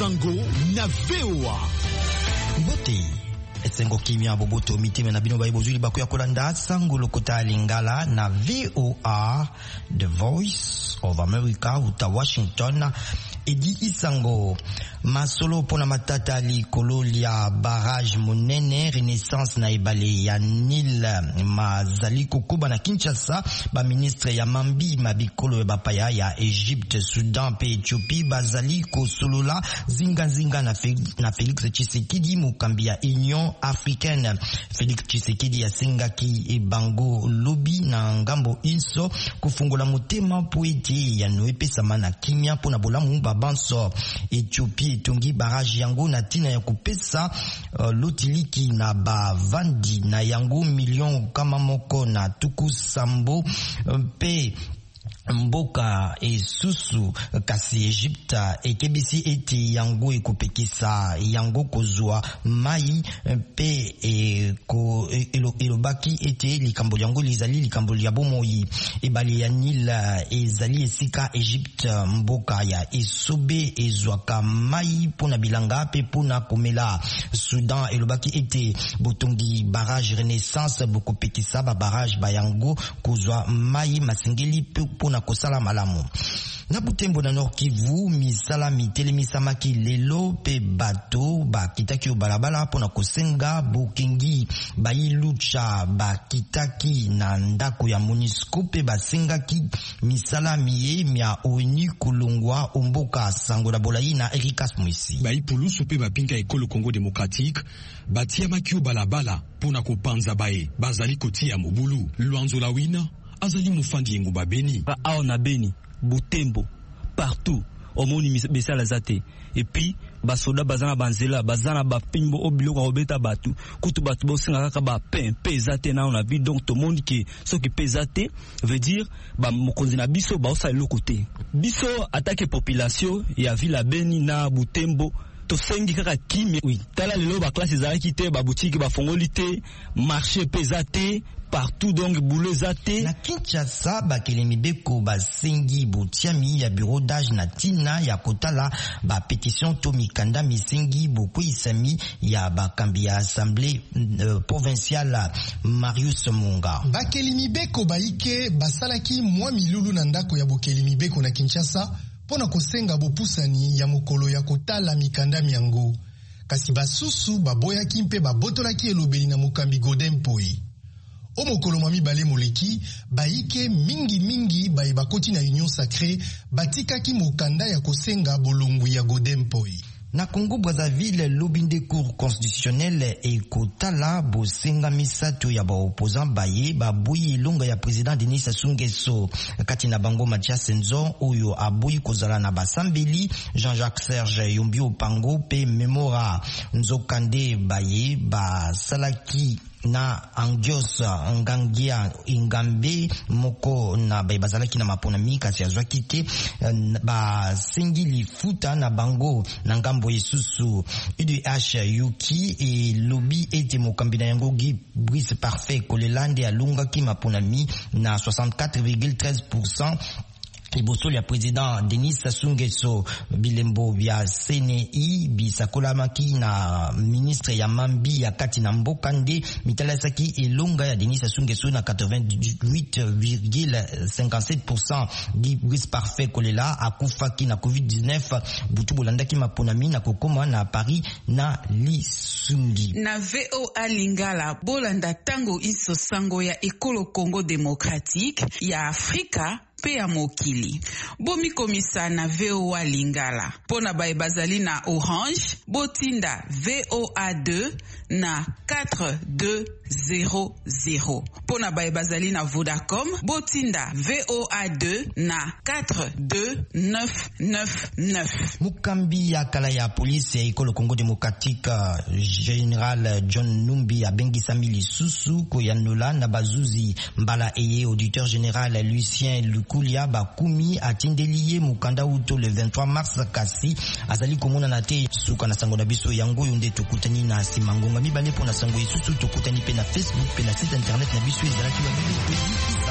Sango na VOA. Mbote etsengo kimia boboto mitime na bino baibozuli bakuya kolanda sango lokota lingala na VOA, The Voice of America uta Washington. Edi Isango masolo pona matata likolo lia barrage monene Renaissance na ebale ya Nil mazali kokoba na Kinshasa. Ba ministre ya mambi mabikolo bapaya ya Egypte, Sudan pe Ethiopie bazali kosolola zinga na Félix Tshisekedi mukambi ya Union Africaine. Félix Tshisekedi asengaki ebango lobi na ngambo inso kufungola motema po ete ya noepesama na kimia pona bolamu banso. Ethiopie tongi barrage yango na tina ya kupesa lotiliki na bavandi na yango million kama moko na tuku sambo pe mboka esusu kasi Egypta ekebisi eti yango ekopekisa yango kozwa mai pe elobaki eti likambo yango lizali likambo ya bomoi. Ebale ya Nil ezali esika Egypte mboka ya esobe ezwaka mai pona bilanga pe pona komela. Sudan elobaki eti botongi barrage Renaissance bokopekisa ba barrage bayango kozwa mai masengeli pe pona kosala malamu. Na Butembo na Nord Kivu misala mitelemisama lelo pe bato bakitaki balabala pona kosenga bokengi bayilucha bakitaki na ndako ya MONUSCO pe basengaki misala miye mia ONU kulungwa omboka sango la bolai na Erikas Mwisi. Baipulusu pe bapinga ekolo Congo Démocratique batia makio balabala pona kopanza bae bazali kotia mobulu. Luanzo la wina azali mufandi yengu babeni ao na Beni Butembo partout omoni besala zate et puis basoda bazana banzela bazana bapimbo obiloko obeta batu kutu batu bosinga kaka ba pezate na on a vu. Donc tout le monde qui ce qui pezate veut dire ba mokonzi na biso ba osa lokote biso attaque population ya ville Beni na Butembo to sengi kaka kimi. Oui tala lelo ba classe ezalaki te ba boutique ba fongoli te marché pezate partout. Donc boulot zate na Kinshasa bakelemi beko basengi botiami ya bureau d'âge na tina ya kotala ba pétition to mikanda misengi boko isami ya bakambi ya assemblée provinciale. Marius Munga bakelemi beko baike basalaki mwa milulu na ndako ya bokelemi beko na Kinshasa pona kosenga bopusani ya mokolo ya kotala mikanda miango. Kasi basusu baboyaki mpe babotolaki elobeli na mokambi Godin Poi. O mokolo mwa mibale moleki baike mingi baye bakoti na Union Sacrée batikaki mokanda ya kosenga bolongu ya Godin Poi. Na Congo Brazzaville lobinde cour constitutionnelle ekotala bosenga misato ya ba opposant baye babuyi ilonga ya président Denis Sassou Nguesso. Kati na bango Mathias Nzo oyo abuyi kozala na basambeli Jean-Jacques Serge Yombi Opango pe Memora Nzokande baye basalaki na Angios Ngangia Ingambe moko na bazalaki na maponami kasi azwaki te basengi lifuta na bango na ngambo esusu. UDH Yuki e lobi ete mokambi na yango Brice Parfait Kolelande alungaki maponami na 64,13%. Liboso ya président Denis Sassou Nguesso bilembo vya CNI bisakolamaki na ministre ya mambi ya kati na mboka nde mitalasaki elonga ya Denis Sassou Nguesso na 88,57%. Di Brice Parfait Kolela akufaki na COVID-19 butu bolandaki maponami na kokoma na Paris na Lisungi. Na VOA Lingala bolanda tango iso sango ya ekolo Congo Démocratique ya Afrika pe ya mokili. Bomi komisa na VOA Lingala. Pona bae bazali na Orange, botinda VOA2 na 4200. Pona bae bazali na Vodacom, botinda VOA2 na 42999. Mukambi ya kala ya polisi ya ekolo Congo Démocratique Général John Numbi abengisa lisusu koyanola na bazuzi mbala eye auditeur général Lucien Kulia bakumi atindeliye mukanda uto le 23 mars kasi azali komona na te suka na sango na biso yango yonde tokutani na simangonga mibale pona sango isusu tokutani pe na Facebook pe na site internet na biso ezalaki wa